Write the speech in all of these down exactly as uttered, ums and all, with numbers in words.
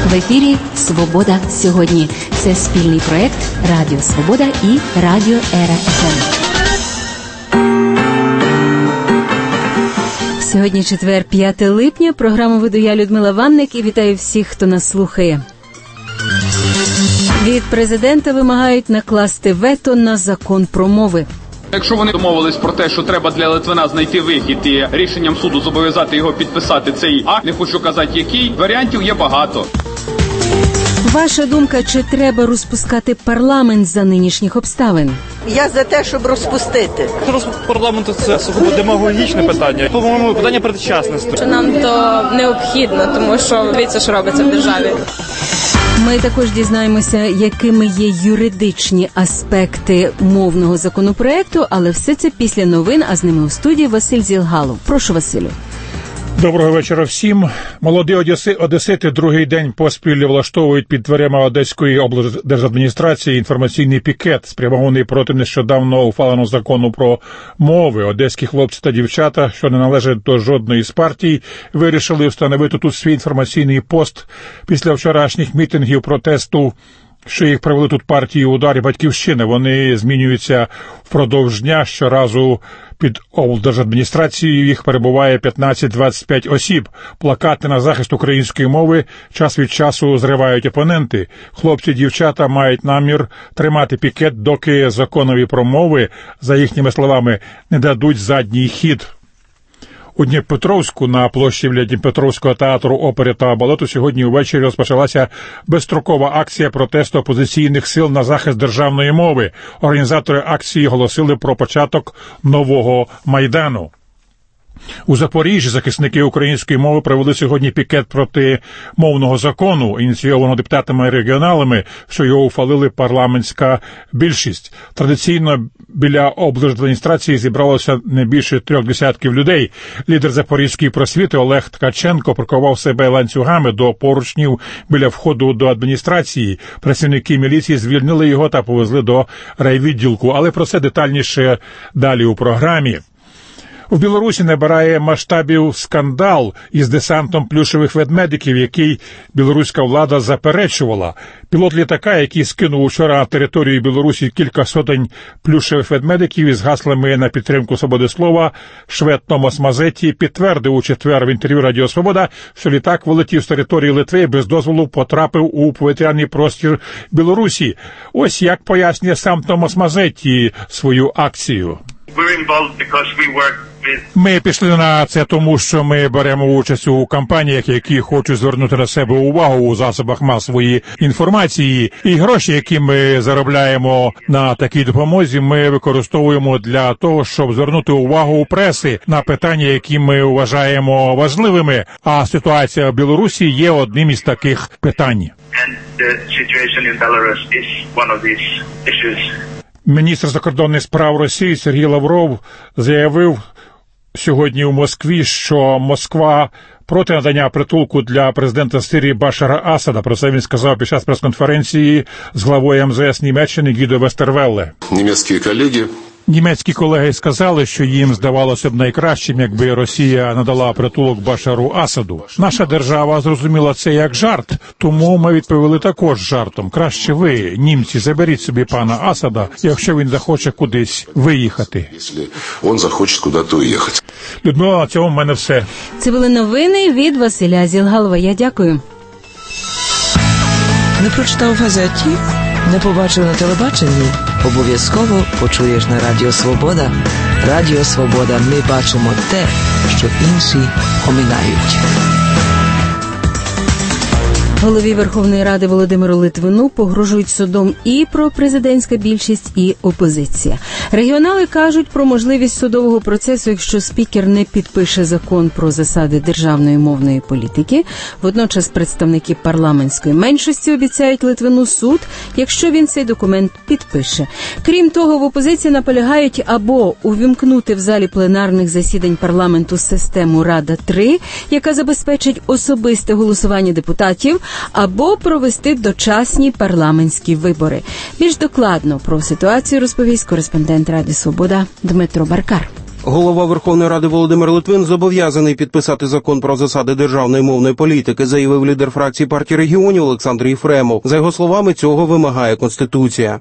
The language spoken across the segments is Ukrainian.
В ефірі «Свобода сьогодні». Це спільний проєкт Радіо Свобода і Радіо Ера еф ем. Сьогодні четвер, п'яте липня. Програму веду я, Людмила Ванник, і вітаю всіх, хто нас слухає. Від президента вимагають накласти вето на закон про мови. Якщо вони домовились про те, що треба для Литвина знайти вихід і рішенням суду зобов'язати його підписати цей акт, не хочу казати який, варіантів є багато. Ваша думка, чи треба розпускати парламент за нинішніх обставин? Я за те, щоб розпустити. Розпуск парламенту – це сугубо демагогічне питання. По-моєму, питання предчасності. Що нам то необхідно, тому що дивіться, що робиться в державі. Ми також дізнаємося, якими є юридичні аспекти мовного законопроекту, але все це після новин, а з ними у студії Василь Зілгалов. Прошу, Василю. Доброго вечора всім. Молоді одеси, одесити другий день поспіль влаштовують під дверима Одеської облдержадміністрації інформаційний пікет, спрямований проти нещодавно ухваленого закону про мови. Одеські хлопці та дівчата, що не належать до жодної з партій, вирішили встановити тут свій інформаційний пост після вчорашніх мітингів протесту, що їх привели тут партії «Удар» і «Батьківщина». Вони змінюються впродовж дня. Щоразу під облдержадміністрацією їх перебуває п'ятнадцять-двадцять п'ять осіб. Плакати на захист української мови час від часу зривають опоненти. Хлопці і дівчата мають намір тримати пікет, доки законові про мови, за їхніми словами, не дадуть задній хід. У Дніпропетровську на площі біля Дніпропетровського театру опери та балету сьогодні увечері розпочалася безстрокова акція протесту опозиційних сил на захист державної мови. Організатори акції оголосили про початок нового Майдану. У Запоріжжі захисники української мови провели сьогодні пікет проти мовного закону, ініційованого депутатами і регіоналами, що його ухвалили парламентська більшість. Традиційно біля облдержадміністрації зібралося не більше трьох десятків людей. Лідер запорізької просвіти Олег Ткаченко прикував себе ланцюгами до поручнів біля входу до адміністрації. Працівники міліції звільнили його та повезли до райвідділку, але про це детальніше далі у програмі. У Білорусі набирає масштабів скандал із десантом плюшевих ведмедиків, який білоруська влада заперечувала. Пілот літака, який скинув учора на територію Білорусі кілька сотень плюшевих ведмедиків із гаслами на підтримку свободи слова, швед Томас Мазетті підтвердив у четвер в інтерв'ю Радіо Свобода, що літак вилетів з території Литви і без дозволу потрапив у повітряний простір Білорусі. Ось як пояснює сам Томас Мазетті свою акцію. Ми пішли на це тому, що ми беремо участь у кампаніях, які хочуть звернути на себе увагу у засобах масової інформації. І гроші, які ми заробляємо на такій допомозі, ми використовуємо для того, щоб звернути увагу преси на питання, які ми вважаємо важливими. А ситуація в Білорусі є одним із таких питань. Міністр закордонних справ Росії Сергій Лавров заявив сьогодні у Москві, що Москва проти надання притулку для президента Сирії Башара Асада. Про це він сказав під час прес-конференції з главою ем зе ес Німеччини Гідо Вестервелле. Німецькі колеги Німецькі колеги сказали, що їм здавалося б найкращим, якби Росія надала притулок Башару Асаду. Наша держава зрозуміла це як жарт, тому ми відповіли також жартом. Краще ви, німці, заберіть собі пана Асада, якщо він захоче кудись виїхати. Якщо він захоче кудись уїхати. Людмила, на цьому в мене все. Це були новини від Василя Зілгалова. Я дякую. Не прочитав в газеті? Не побачив на телебаченні? Обов'язково почуєш на Радіо Свобода. Радіо Свобода. Ми бачимо те, що інші оминають. Голові Верховної Ради Володимиру Литвину погрожують судом і пропрезидентська більшість, і опозиція. Регіонали кажуть про можливість судового процесу, якщо спікер не підпише закон про засади державної мовної політики. Водночас представники парламентської меншості обіцяють Литвину суд, якщо він цей документ підпише. Крім того, в опозиції наполягають або увімкнути в залі пленарних засідань парламенту систему Рада-три, яка забезпечить особисте голосування депутатів, або провести дочасні парламентські вибори. Більш докладно про ситуацію розповість кореспондент Ради Свобода Дмитро Баркар. Голова Верховної Ради Володимир Литвин зобов'язаний підписати закон про засади державної мовної політики, заявив лідер фракції партії регіонів Олександр Єфремов. За його словами, цього вимагає Конституція.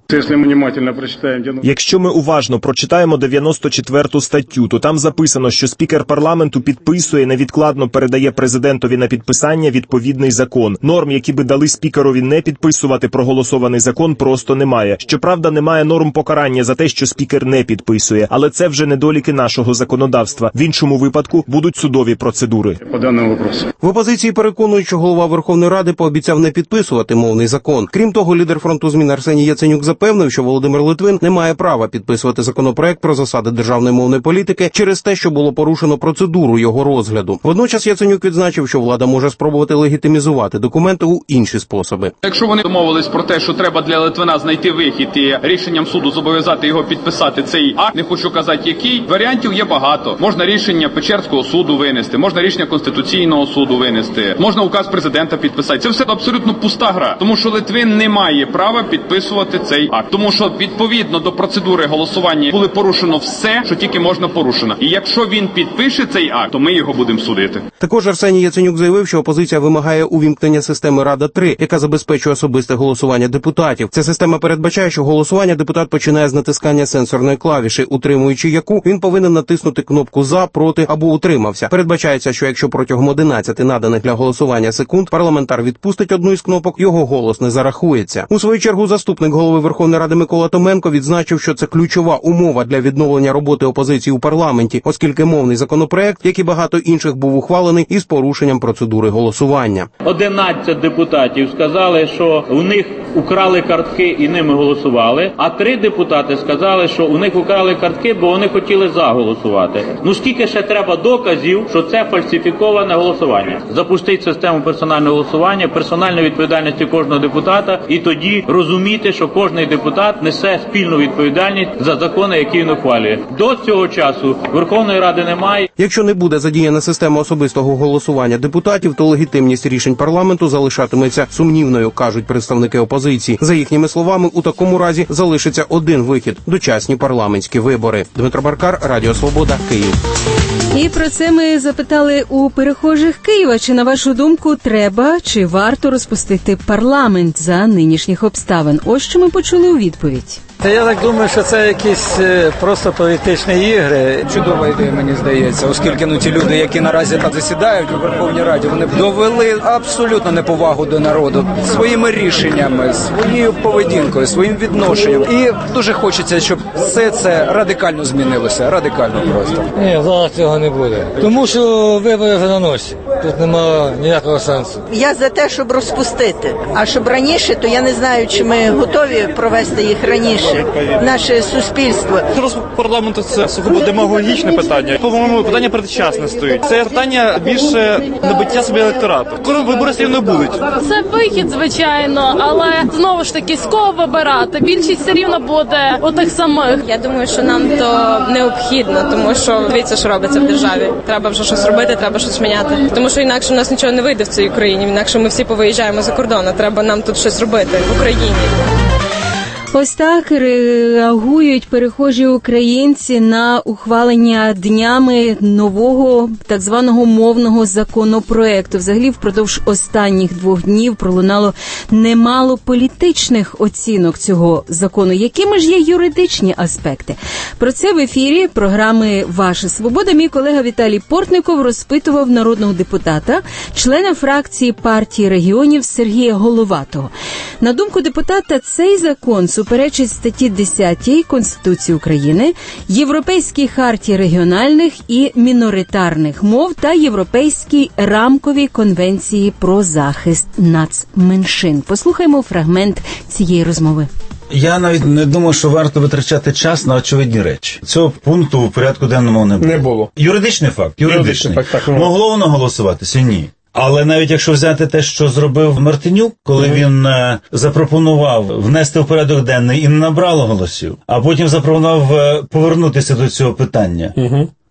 Якщо ми уважно прочитаємо дев'яносто четверту статтю, то там записано, що спікер парламенту підписує, невідкладно передає президентові на підписання відповідний закон. Норм, які би дали спікерові не підписувати проголосований закон, просто немає. Щоправда, немає норм покарання за те, що спікер не підписує, але це вже недоліки нашого законодавства. В іншому випадку будуть судові процедури. По даному вопросу. В опозиції переконують, що голова Верховної Ради пообіцяв не підписувати мовний закон. Крім того, лідер фронту змін Арсеній Яценюк запевнив, що Володимир Литвин не має права підписувати законопроект про засади державної мовної політики через те, що було порушено процедуру його розгляду. Водночас Яценюк відзначив, що влада може спробувати легітимізувати документи у інші способи. Якщо вони домовились про те, що треба для Литвина знайти вихід і рішенням суду зобов'язати його підписати цей акт, не хочу казати який, варіантів є багато. Можна рішення Печерського суду винести, можна рішення Конституційного суду винести, можна указ президента підписати. Це все абсолютно пуста гра, тому що Литвин не має права підписувати цей акт. Тому що відповідно до процедури голосування було порушено все, що тільки можна порушено. І якщо він підпише цей акт, то ми його будемо судити. Також Арсеній Яценюк заявив, що опозиція вимагає увімкнення системи Рада три, яка забезпечує особисте голосування депутатів. Ця система передбачає, що голосування депутат починає з натискання сенсорної клавіші, утримуючи яку він повинен натиснути кнопку «За», «Проти» або «Утримався». Передбачається, що якщо протягом одинадцяти наданих для голосування секунд парламентар відпустить одну із кнопок, його голос не зарахується. У свою чергу заступник голови Верховної Ради Микола Томенко відзначив, що це ключова умова для відновлення роботи опозиції у парламенті, оскільки мовний законопроект, як і багато інших, був ухвалений із порушенням процедури голосування. одинадцять депутатів сказали, що у них украли картки і ними голосували, а три депутати сказали, що у них украли картки, бо вони хотіли за голосувати. Ну скільки ще треба доказів, що це фальсифіковане голосування? Запустити систему персонального голосування, персональної відповідальності кожного депутата, і тоді розуміти, що кожний депутат несе спільну відповідальність за закони, які він ухвалює. До цього часу Верховної Ради немає. Якщо не буде задіяна система особистого голосування депутатів, то легітимність рішень парламенту залишатиметься сумнівною, кажуть представники опозиції. За їхніми словами, у такому разі залишиться один вихід – дочасні парламентські вибори. Дмитро Баркар, Радіо Свобода, Київ. І про це ми запитали у перехожих Києва. Чи, на вашу думку, треба чи варто розпустити парламент за нинішніх обставин? Ось що ми почули у відповідь. Та я так думаю, що це якісь просто політичні ігри. Чудова ідея, мені здається, оскільки ну ті люди, які наразі там засідають у Верховній Раді, вони довели абсолютно неповагу до народу своїми рішеннями, своєю поведінкою, своїм відношенням. І дуже хочеться, щоб все це радикально змінилося, радикально просто. Ні, зараз цього не буде. Тому що вибори вже на носі. Тут немає ніякого сенсу. Я за те, щоб розпустити. А щоб раніше, то я не знаю, чи ми готові провести їх раніше. Наше суспільство. Розпуск парламенту – це сугубо демагогічне питання. По-моєму, питання передчасне стоїть. Це питання більше набиття собі електорату. Коли вибори все рівно будуть. Це вихід, звичайно, але знову ж таки, з кого вибирати? Більшість все рівно буде отих самих. Я думаю, що нам то необхідно, тому що дивіться, що робиться в державі. Треба вже щось робити, треба щось міняти. Тому що інакше у нас нічого не вийде в цій Україні, інакше ми всі повиїжджаємо за кордон, а треба нам тут щось робити в Україні. Ось так реагують перехожі українці на ухвалення днями нового так званого мовного законопроекту. Взагалі, впродовж останніх двох днів пролунало немало політичних оцінок цього закону. Якими ж є юридичні аспекти? Про це в ефірі програми «Ваша свобода» мій колега Віталій Портников розпитував народного депутата, члена фракції партії регіонів Сергія Головатого. На думку депутата, цей закон суперечить статті десятій Конституції України, Європейській хартії регіональних і міноритарних мов та Європейській рамковій конвенції про захист нацменшин. Послухаймо фрагмент цієї розмови. Я навіть не думаю, що варто витрачати час на очевидні речі. Цього пункту у порядку денному не було. Не було. Юридичний факт. Юридичний. Юридичний факт, так, могло воно голосуватися? Ні. Але навіть якщо взяти те, що зробив Мартинюк, коли mm-hmm. він е, запропонував внести в порядок денний і не набрало голосів, а потім запропонував е, повернутися до цього питання. Mm-hmm.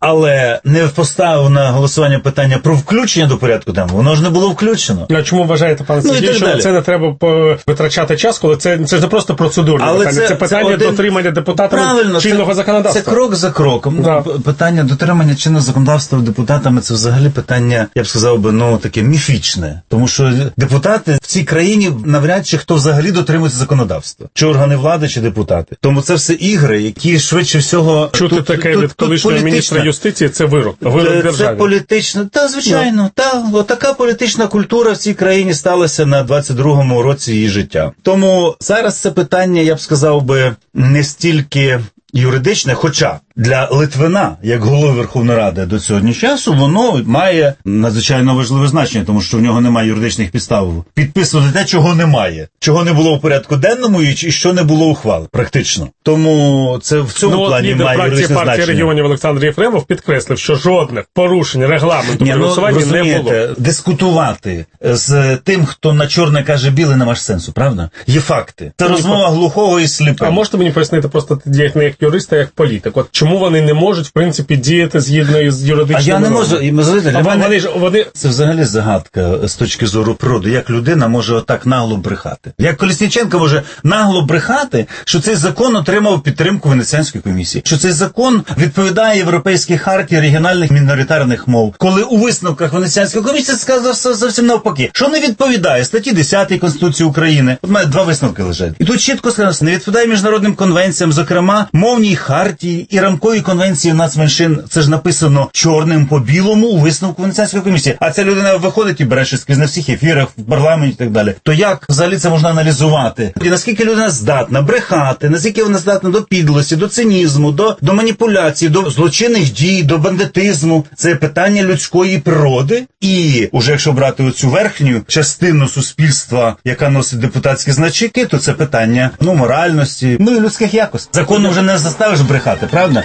але не поставив на голосування питання про включення до порядку денного, воно ж не було включено. А чому вважаєте, пане Сергій, ну, що це не треба витрачати час, коли це, це ж не просто процедурне але питання, це, це питання це один... дотримання депутатами Правильно, чинного це, законодавства. Це крок за кроком. Да. Питання дотримання чинного законодавства депутатами, це взагалі питання, я б сказав би, ну, таке міфічне. Тому що депутати в цій країні навряд чи хто взагалі дотримується законодавства. Чи органи влади, чи депутати. Тому це все ігри, які швидше всього... Чути тут, таке тут, від колишнього міністра юстиції, це вирок. Вирок державі. Це політично. Та, звичайно. Да. Та, отака політична культура в цій країні сталася на двадцять другому році її життя. Тому зараз це питання, я б сказав би, не стільки юридичне, хоча для Литвина, як голови Верховної Ради до сьогоднішнього часу, воно має надзвичайно важливе значення, тому що в нього немає юридичних підстав підписувати те, чого немає, чого не було в порядку денному і що не було ухвали, практично. Тому це в цьому ну, плані має юридичне значення. Ну, партії регіонів Олександр Єфремов підкреслив, що жодних порушень регламенту при голосуванні ну, не було. Дискутувати з тим, хто на чорне каже біле, нема ж сенсу, правда? Є факти. Це розмова глухого і сліпого. А можете мені пояснити просто діяти не як юрист, а як політик? От чому вони не можуть, в принципі, діяти згідно із юридичними А я не можу. І, знаєте, для мене вони ж, вони... Це взагалі загадка з точки зору природи. Як людина може отак нагло брехати? Як Колесніченко може нагло брехати, що цей закон отримав підтримку Венеціанської комісії? Що цей закон відповідає Європейській хартії регіональних міноритарних мов? Коли у висновках Венеціанської комісії сказав зовсім навпаки, що не відповідає статті десятій Конституції України. От мене два висновки лежать. І тут чітко сказано, не відповідає міжнародним конвенціям, зокрема, мовній хартії і рамковій конвенції нацменшин. Це ж написано чорним по білому у висновку Венеціанської комісії. А ця людина виходить і бере скрізь на всіх ефірах, в парламенті і так далі. То як взагалі це можна аналізувати? І наскільки людина здатна брехати, наскільки вона здатна до підлості, до цинізму, до, до маніпуляції, до злочинних дій, до бандитизму. Це питання людської природи. І уже якщо брати оцю верхню частину суспільства, яка носить депутатські значки, то це питання, ну, моральності, ну і людських якостей. Законно вже не заставиш брехати, правда?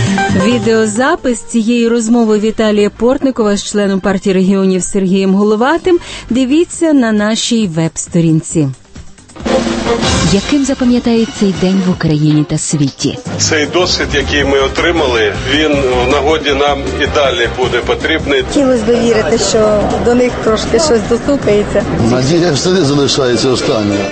Відеозапис цієї розмови Віталія Портникова з членом партії регіонів Сергієм Головатим дивіться на нашій веб-сторінці. Яким запам'ятає цей день в Україні та світі? Цей досвід, який ми отримали, він в нагоді нам і далі буде потрібний. Хотілося б вірити, що до них трошки щось достукається. Надія все залишається останньою.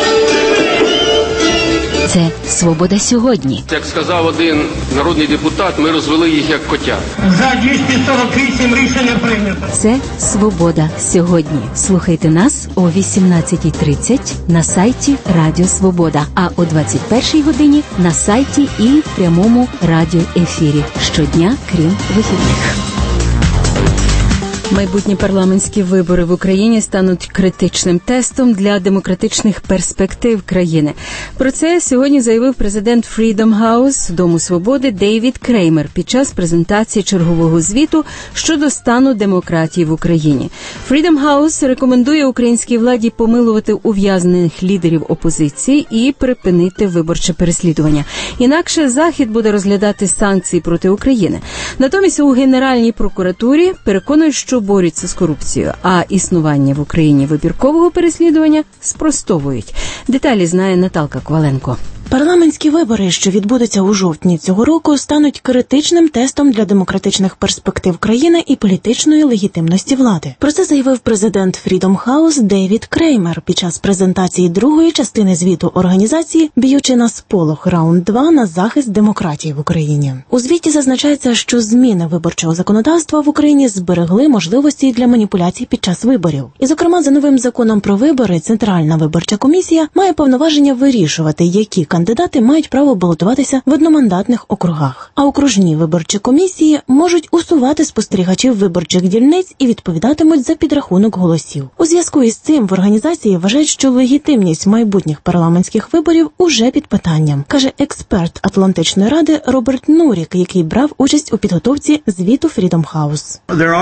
Це «Свобода сьогодні». Як сказав один народний депутат, ми розвели їх як котят. За двісті сорок вісім рішення прийнято. Це «Свобода сьогодні». Слухайте нас о вісімнадцятій тридцять на сайті Радіо Свобода, а о двадцять першій годині на сайті і в прямому радіоефірі. Щодня, крім вихідних. Майбутні парламентські вибори в Україні стануть критичним тестом для демократичних перспектив країни. Про це сьогодні заявив президент Freedom House Дому Свободи Дейвід Креймер під час презентації чергового звіту щодо стану демократії в Україні. Freedom House рекомендує українській владі помилувати ув'язнених лідерів опозиції і припинити виборче переслідування. Інакше Захід буде розглядати санкції проти України. Натомість у Генеральній прокуратурі переконують, що борються з корупцією, а існування в Україні вибіркового переслідування спростовують. Деталі знає Наталка Коваленко. Парламентські вибори, що відбудуться у жовтні цього року, стануть критичним тестом для демократичних перспектив країни і політичної легітимності влади. Про це заявив президент Freedom House Дейвід Креймер під час презентації другої частини звіту організації, б'ючи на сполох раунд два на захист демократії в Україні. У звіті зазначається, що зміни виборчого законодавства в Україні зберегли можливості для маніпуляцій під час виборів. І, зокрема, за новим законом про вибори Центральна виборча комісія має повноваження вирішувати, які кандидати мають право балотуватися в одномандатних округах. А окружні виборчі комісії можуть усувати спостерігачів виборчих дільниць і відповідатимуть за підрахунок голосів. У зв'язку із цим в організації вважають, що легітимність майбутніх парламентських виборів уже під питанням, каже експерт Атлантичної ради Роберт Нурік, який брав участь у підготовці звіту Freedom House.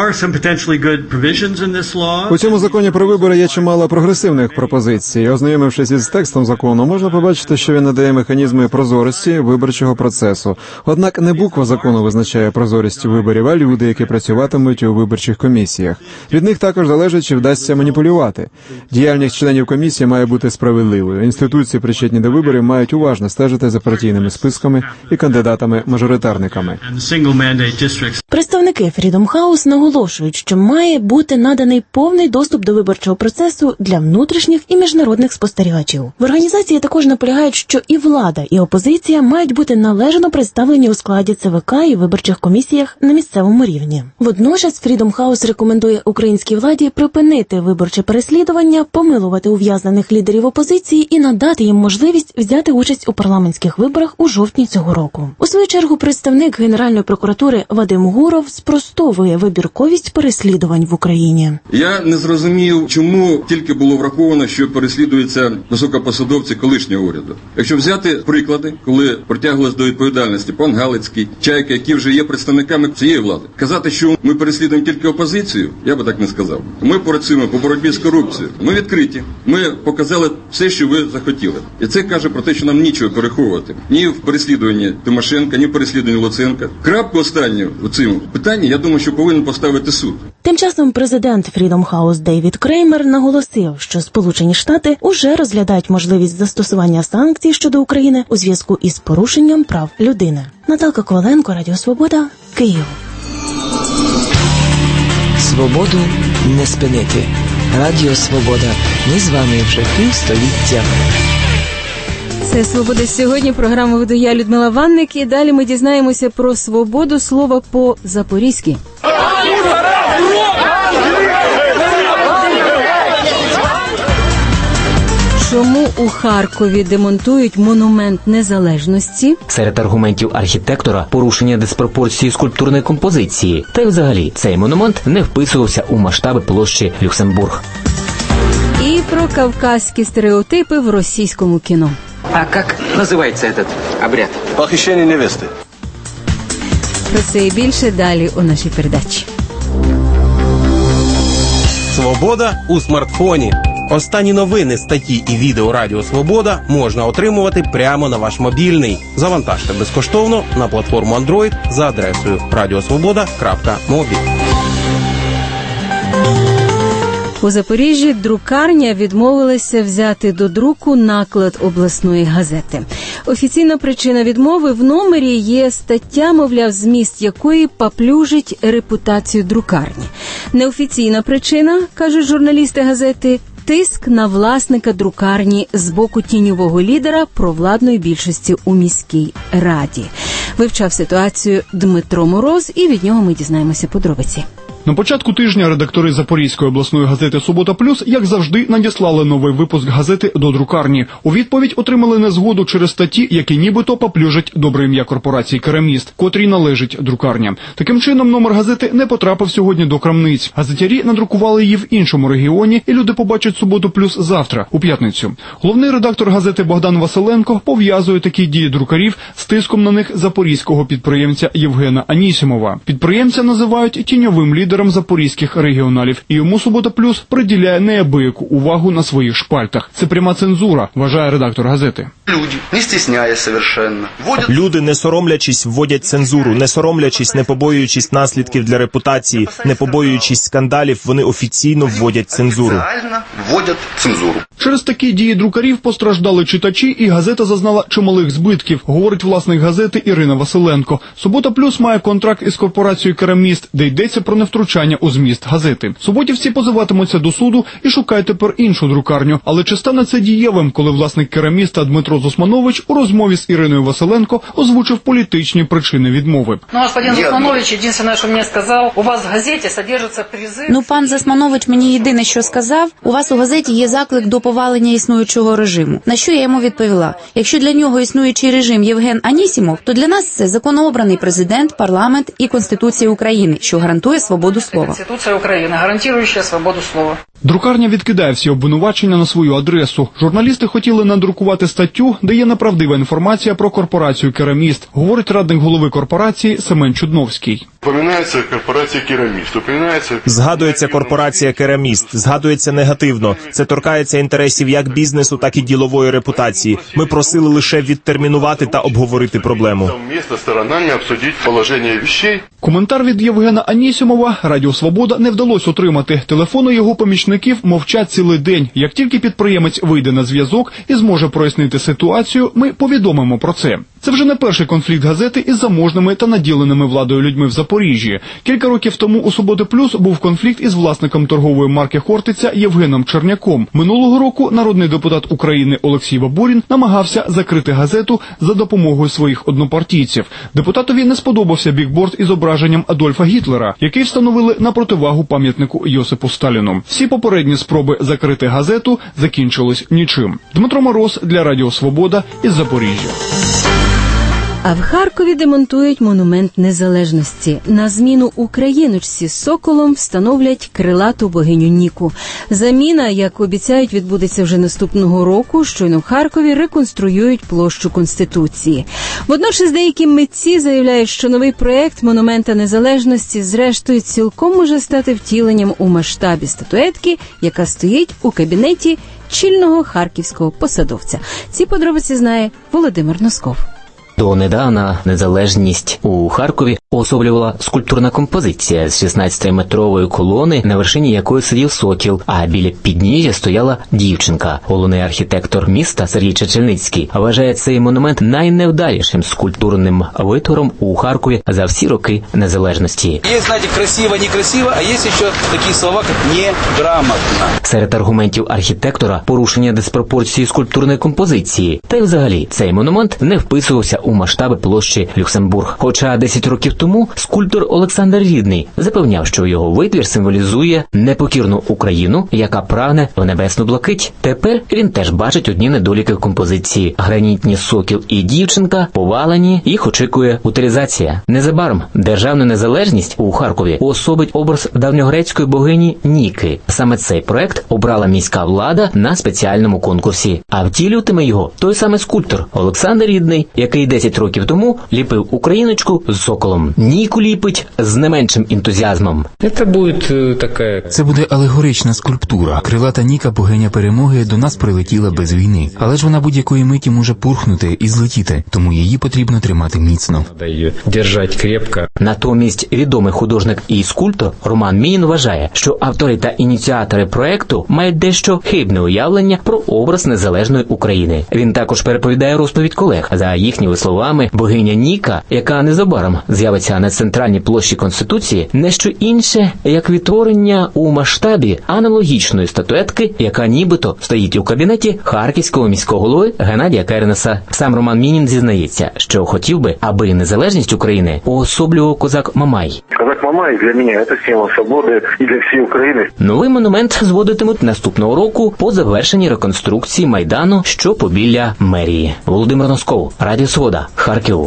У цьому законі про вибори є чимало прогресивних пропозицій. Ознайомившись із текстом закону, можна побачити, що він надає передбачає механізми прозорості виборчого процесу. Однак не буква закону визначає прозорість виборів, а люди, які працюватимуть у виборчих комісіях. Від них також залежить, чи вдасться маніпулювати. Діяльність членів комісії має бути справедливою. Інституції, причетні до виборів, мають уважно стежити за партійними списками і кандидатами-мажоритарниками. Представники Freedom House наголошують, що має бути наданий повний доступ до виборчого процесу для внутрішніх і міжнародних спостерігачів. В організації також наполягають, що і влада, і опозиція мають бути належно представлені у складі ЦВК і виборчих комісіях на місцевому рівні. Водночас Freedom House рекомендує українській владі припинити виборче переслідування, помилувати ув'язнених лідерів опозиції і надати їм можливість взяти участь у парламентських виборах у жовтні цього року. У свою чергу представник Генеральної прокуратури Вадим Гуров спростовує вибірковість переслідувань в Україні. Я не зрозумів, чому тільки було враховано, що переслідуються високопосадовці колишнього уряду. Якщо взяти приклади, коли притягувалися до відповідальності пан Галицький, Чайка, які вже є представниками цієї влади. Казати, що ми переслідуємо тільки опозицію, я би так не сказав. Ми працюємо по боротьбі з корупцією. Ми відкриті. Ми показали все, що ви захотіли. І це каже про те, що нам нічого переховувати. Ні в переслідуванні Тимошенка, ні в переслідуванні Луценка. Крапку останню у цьому питанні, я думаю, що повинен поставити суд. Тим часом президент Freedom House Дейвід Креймер наголосив, що Сполучені Штати уже розглядають можливість застосування санкцій щодо України у зв'язку із порушенням прав людини. Наталка Коваленко, Радіо Свобода, Київ. Свободу не спинити. Радіо Свобода. Ми з вами вже півстоліття. Це «Свобода сьогодні». Програму веду я, Людмила Ванник. І далі ми дізнаємося про свободу слова по-запорізьки. Чому у Харкові демонтують монумент незалежності? Серед аргументів архітектора – порушення диспропорції скульптурної композиції. Та й взагалі, цей монумент не вписувався у масштаби площі Люксембург. І про кавказькі стереотипи в російському кіно. А как называется этот обряд? Похищение невесты. Про це і більше далі у нашій передачі. Свобода у смартфоні. Останні новини, статті і відео Радіо Свобода можна отримувати прямо на ваш мобільний. Завантажте безкоштовно на платформу Android за адресою радіосвобода крапка мобі. У Запоріжжі друкарня відмовилася взяти до друку наклад обласної газети. Офіційна причина відмови – в номері є стаття, мовляв, зміст якої поплюжить репутацію друкарні. Неофіційна причина, кажуть журналісти газети, тиск на власника друкарні з боку тіньового лідера провладної більшості у міській раді. Вивчав ситуацію Дмитро Мороз, і від нього ми дізнаємося подробиці. На початку тижня редактори Запорізької обласної газети «Субота Плюс», як завжди, надіслали новий випуск газети до друкарні. У відповідь отримали незгоду через статті, які нібито поплюжать добре ім'я корпорації «Кераміст», котрій належить друкарня. Таким чином, номер газети не потрапив сьогодні до крамниць. Газетярі надрукували її в іншому регіоні, і люди побачать «Суботу Плюс» завтра, у п'ятницю. Головний редактор газети Богдан Василенко пов'язує такі дії друкарів з тиском на них запорізького підприємця Євгена Анісімова. Підприємця називають тіньовим лідером запорізьких регіоналів, і йому «Субота Плюс» приділяє неабияку увагу на своїх шпальтах. Це пряма цензура, вважає редактор газети. Люди, не стісняє совершенно. Вводять... Люди, не соромлячись, вводять цензуру, не соромлячись, не побоюючись наслідків для репутації, не побоюючись скандалів, вони офіційно вводять цензуру. Вводять цензуру. Через такі дії друкарів постраждали читачі, і газета зазнала чималих збитків, говорить власник газети Ірина Василенко. «Субота Плюс» має контракт із корпорацією «Кераміст», де йдеться про невтручання у зміст газети. Суботівці позиватимуться до суду і шукають тепер іншу друкарню. Але чи стане це дієвим, коли власник «Кераміста» Дмитро Зосманович у розмові з Іриною Василенко озвучив політичні причини відмови? Ну, господин Зосманович, єдине, що мені сказав, у вас в газеті содержиться призив... Ну, пан Зосманович мені єдине, що сказав, у вас у газеті є заклик до повалення існуючого режиму. На що я йому відповіла? Якщо для нього існуючий режим Євген Анісімов, то для нас це законообраний президент, парламент і Конституція України, що гарантує свободу слова. Конституція України, гарантуюча свободу слова. Друкарня відкидає всі обвинувачення на свою адресу. Журналісти хотіли надрукувати статтю, де є неправдива інформація про корпорацію «Кераміст», говорить радник голови корпорації Семен Чудновський. Упоминається корпорація «Кераміст», упоминається... Згадується корпорація «Кераміст», згадується негативно. Це торкається інтересів як бізнесу, так і ділової репутації. Ми просили лише відтермінувати та обговорити проблему. Сторонами обсудити положення речей. Коментар від Євгена Анісімова Радіо Свобода не вдалося отримати. Телефони його помічників мовчать цілий день. Як тільки підприємець вийде на зв'язок і зможе прояснити ситуацію, ми повідомимо про це. Це вже не перший конфлікт газети із заможними та наділеними владою людьми в Запоріжжі. Кілька років тому у «Суботи Плюс» був конфлікт із власником торгової марки «Хортиця» Євгеном Черняком. Минулого року народний депутат України Олексій Бабурін намагався закрити газету за допомогою своїх однопартійців. Депутатові не сподобався бікборд із зображенням Адольфа Гітлера, який встановили на противагу пам'ятнику Йосипу Сталіну. Всі попередні спроби закрити газету закінчились нічим. Дмитро Мороз для Радіо Свобода із Запоріжжя. А в Харкові демонтують монумент незалежності. На зміну україночці з соколом встановлять крилату богиню Ніку. Заміна, як обіцяють, відбудеться вже наступного року. Щойно в Харкові реконструюють площу Конституції. Водночас деякі митці заявляють, що новий проєкт монумента незалежності зрештою цілком може стати втіленням у масштабі статуетки, яка стоїть у кабінеті чільного харківського посадовця. Ці подробиці знає Володимир Носков. Донедавна незалежність у Харкові уособлювала скульптурна композиція з шістнадцятиметрової колони, на вершині якої сидів сокіл, а біля підніжжя стояла дівчинка. Головний архітектор міста Сергій Чечельницький вважає цей монумент найневдалішим скульптурним витвором у Харкові за всі роки незалежності. Є, знаєте, красиво, некрасиво, а є ще такі слова, як неграмотно. Серед аргументів архітектора – порушення диспропорції скульптурної композиції. Та й взагалі цей монумент не вписувався у масштаби площі Люксембург. Хоча десять років тому скульптор Олександр Рідний запевняв, що його витвір символізує непокірну Україну, яка прагне в небесну блакить. Тепер він теж бачить одні недоліки в композиції. Гранітні сокіл і дівчинка повалені, їх очікує утилізація. Незабаром державну незалежність у Харкові уособить образ давньогрецької богині Ніки. Саме цей проект обрала міська влада на спеціальному конкурсі. А втілюватиме його той самий скульптор Олександр Рідний, який десять років тому ліпив україночку з соколом. Ніку ліпить з не меншим ентузіазмом. Це буде така... Це буде алегорична скульптура. Крилата Ніка, богиня перемоги, до нас прилетіла без війни. Але ж вона будь-якої миті може пурхнути і злетіти, тому її потрібно тримати міцно. Треба її держати крепко. Натомість відомий художник і скульптор Роман Мінін вважає, що автори та ініціатори проекту мають дещо хибне уявлення про образ незалежної України. Він також переповідає розповідь колег. За їхніми словами, богиня Ніка, яка незабаром з'явиться на центральній площі Конституції, не що інше, як відтворення у масштабі аналогічної статуетки, яка нібито стоїть у кабінеті харківського міського голови Геннадія Кернеса. Сам Роман Мінін зізнається, що хотів би, аби незалежність України уособлював козак Мамай. Козак Мамай для мене – це символ свободи і для всієї України. Новий монумент зводитимуть наступного року по завершенні реконструкції Майдану, що побіля мерії. Володимир Носков, Радіо Свобода, Харків.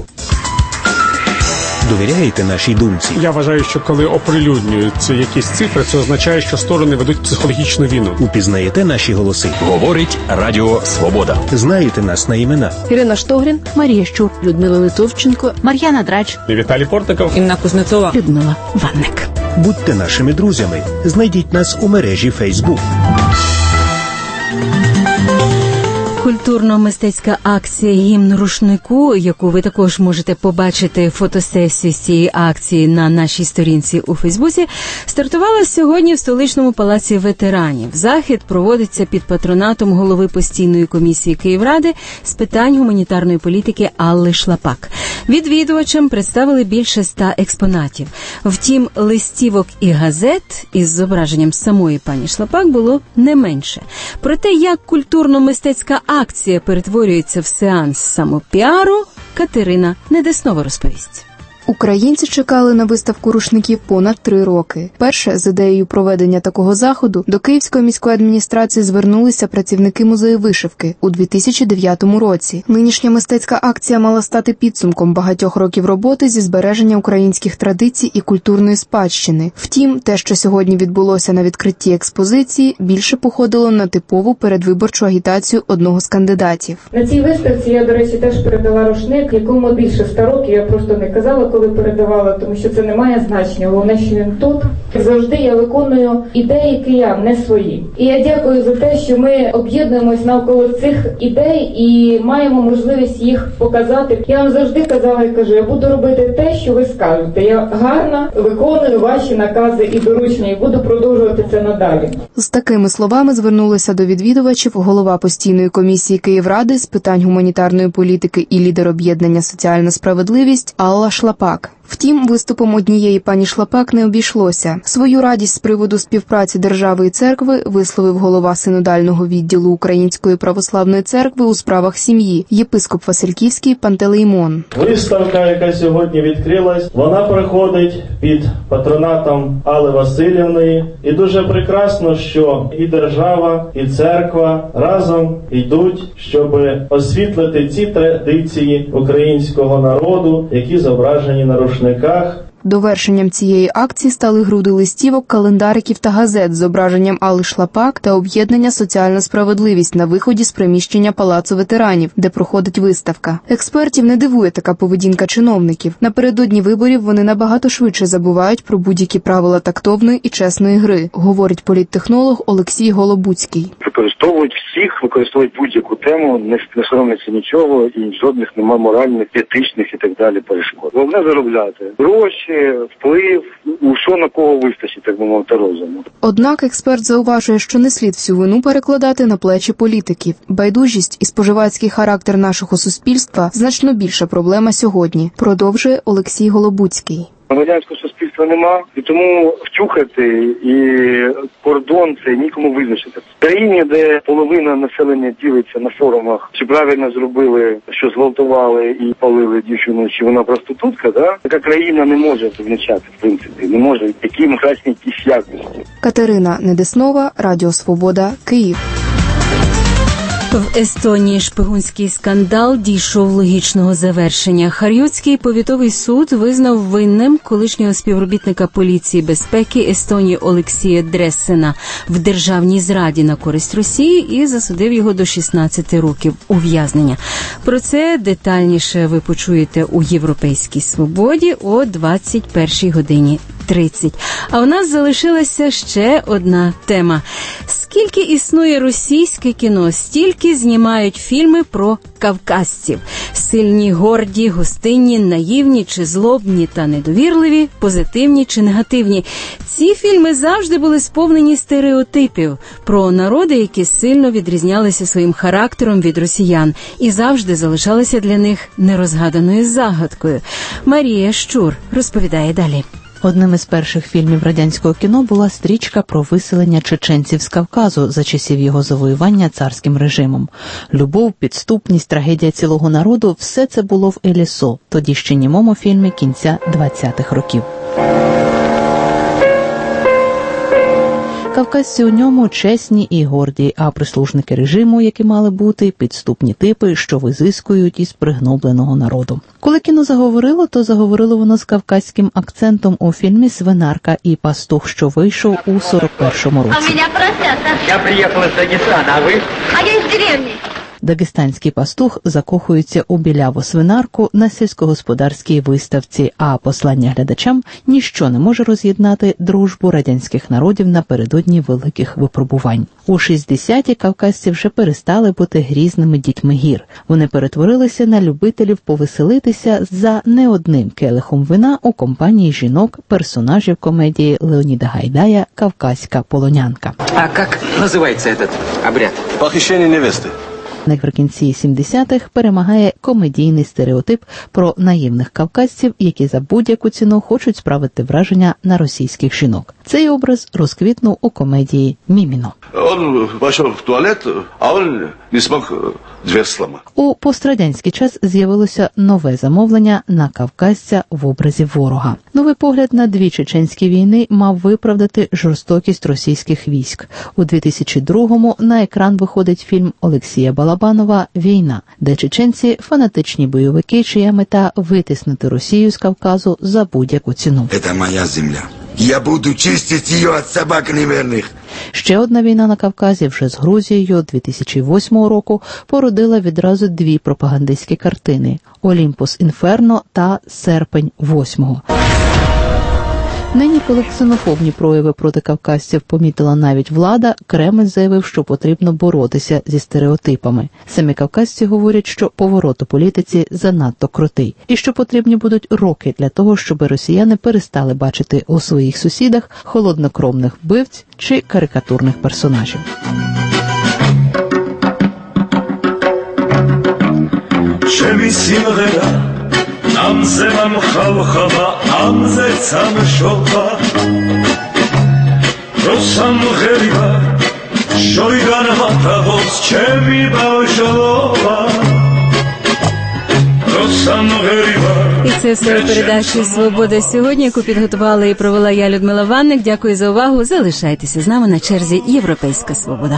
Довіряєте нашій думці? Я вважаю, що коли оприлюднюються якісь цифри, це означає, що сторони ведуть психологічну війну. Упізнаєте наші голоси? Говорить Радіо Свобода. Знаєте нас на імена? Ірина Штогрін, Марія Щур, Людмила Литовченко, Мар'яна Драч, Віталій Портников, Інна Кузнецова, Людмила Ванник. Будьте нашими друзями. Знайдіть нас у мережі Фейсбук. Культурно-мистецька акція «Гімн рушнику», яку ви також можете побачити фотосесію з цієї акції на нашій сторінці у Фейсбуці, стартувала сьогодні в столичному палаці ветеранів. Захід проводиться під патронатом голови постійної комісії Київради з питань гуманітарної політики Алли Шлапак. Відвідувачам представили більше ста експонатів. Втім, листівок і газет із зображенням самої пані Шлапак було не менше. Про те, як культурно-мистецька акція перетворюється в сеанс самопіару, Катерина Недеснова розповість. Українці чекали на виставку рушників понад три роки. Перше, з ідеєю проведення такого заходу, до Київської міської адміністрації звернулися працівники музею вишивки у дві тисячі дев'ятому році. Нинішня мистецька акція мала стати підсумком багатьох років роботи зі збереження українських традицій і культурної спадщини. Втім, те, що сьогодні відбулося на відкритті експозиції, більше походило на типову передвиборчу агітацію одного з кандидатів. На цій виставці я, до речі, теж передала рушник, якому більше ста років, я просто не казала, коли передавала, тому що це не має значення. Головне, що він тут. Завжди я виконую ідеї киян, не свої. І я дякую за те, що ми об'єднуємось навколо цих ідей і маємо можливість їх показати. Я вам завжди казала і кажу, я буду робити те, що ви скажете. Я гарно виконую ваші накази і доручення і буду продовжувати це надалі. З такими словами звернулася до відвідувачів голова постійної комісії Київради з питань гуманітарної політики і лідер об'єднання «Соціальна справедливість» Алла Шлапак. Втім, виступом однієї пані Шлапак не обійшлося. Свою радість з приводу співпраці держави і церкви висловив голова синодального відділу Української православної церкви у справах сім'ї, єпископ Васильківський Пантелеймон. Виставка, яка сьогодні відкрилась, вона проходить під патронатом Алли Василівної. І дуже прекрасно, що і держава, і церква разом йдуть, щоб освітлити ці традиції українського народу, які зображені на рушниках. Довершенням цієї акції стали груди листівок, календариків та газет з зображенням Алли Шлапак та об'єднання «Соціальна справедливість» на виході з приміщення Палацу ветеранів, де проходить виставка. Експертів не дивує така поведінка чиновників. Напередодні виборів вони набагато швидше забувають про будь-які правила тактовної і чесної гри, говорить політтехнолог Олексій Голобуцький. Використовують всіх, використовують будь-яку тему, не, не соромляться нічого і жодних нема моральних, етичних і так далі перешкод. Головне заробляти гроші, вплив, у що на кого вистачить, так би мовити, розуму. Однак експерт зауважує, що не слід всю вину перекладати на плечі політиків. Байдужість і споживацький характер нашого суспільства – значно більша проблема сьогодні, продовжує Олексій Голобуцький. Громадянського суспільства нема, і тому втюхати і кордон це нікому визначити. В країні, де половина населення ділиться на форумах, чи правильно зробили, що зґвалтували і палили дівчину, чи вона проститутка, да? Така країна не може визначати, в принципі, не може, які механічні якісь якості. Катерина Недеснова, Радіо Свобода, Київ. В Естонії шпигунський скандал дійшов логічного завершення. Хар'ютський повітовий суд визнав винним колишнього співробітника поліції безпеки Естонії Олексія Дресена в державній зраді на користь Росії і засудив його до шістнадцяти років ув'язнення. Про це детальніше ви почуєте у «Європейській свободі» о двадцять першій годині тридцять. А у нас залишилася ще одна тема. Скільки існує російське кіно, стільки знімають фільми про кавказців. Сильні, горді, гостинні, наївні чи злобні та недовірливі, позитивні чи негативні. Ці фільми завжди були сповнені стереотипів про народи, які сильно відрізнялися своїм характером від росіян і завжди залишалися для них нерозгаданою загадкою. Марія Щур розповідає далі. Одним із перших фільмів радянського кіно була стрічка про виселення чеченців з Кавказу за часів його завоювання царським режимом. Любов, підступність, трагедія цілого народу – все це було в Елісо, тоді ще німому фільмі кінця двадцятих років. Кавказці у ньому чесні і горді, а прислужники режиму, які мали бути, підступні типи, що визискують із пригнобленого народу. Коли кіно заговорило, то заговорило воно з кавказьким акцентом у фільмі «Свинарка і пастух», що вийшов у сорок першому році. А мене поросята. Я приїхала з Дагестана, а ви? А я із деревні. Дагестанський пастух закохується у біляву свинарку на сільськогосподарській виставці, а послання глядачам ніщо не може роз'єднати дружбу радянських народів напередодні великих випробувань. У шістдесяті кавказці вже перестали бути грізними дітьми гір. Вони перетворилися на любителів повеселитися за не одним келихом вина у компанії жінок, персонажів комедії Леоніда Гайдая «Кавказька полонянка». А як називається цей обряд? Похищение невесты. Наприкінці сімдесятих перемагає комедійний стереотип про наївних кавказців, які за будь-яку ціну хочуть справити враження на російських жінок. Цей образ розквітнув у комедії «Міміно». Он пошел в туалет, а он не смог дверь сломать. У пострадянський час з'явилося нове замовлення на кавказця в образі ворога. Новий погляд на дві чеченські війни мав виправдати жорстокість російських військ. У дві тисячі другому на екран виходить фільм Олексія Балабанова «Війна», де чеченці – фанатичні бойовики, чия мета – витиснути Росію з Кавказу за будь-яку ціну. Це моя земля. Я буду чистити її від собак неверних. Ще одна війна на Кавказі вже з Грузією дві тисячі восьмого року породила відразу дві пропагандистські картини – «Олімпус Інферно» та «Серпень восьмого». Нині, коли ксенофобні прояви проти кавказців помітила навіть влада, Кремль заявив, що потрібно боротися зі стереотипами. Самі кавказці говорять, що поворот у політиці занадто крутий, і що потрібні будуть роки для того, щоб росіяни перестали бачити у своїх сусідах холоднокровних вбивць чи карикатурних персонажів. Нам зимам халхава, ам зецам шоха, росам геріва, шойган матавос, чемі баушалова, росам геріва. І це все у передачі «Свобода сьогодні», яку підготувала і провела я, Людмила Ванник. Дякую за увагу. Залишайтеся з нами, на черзі «Європейська свобода».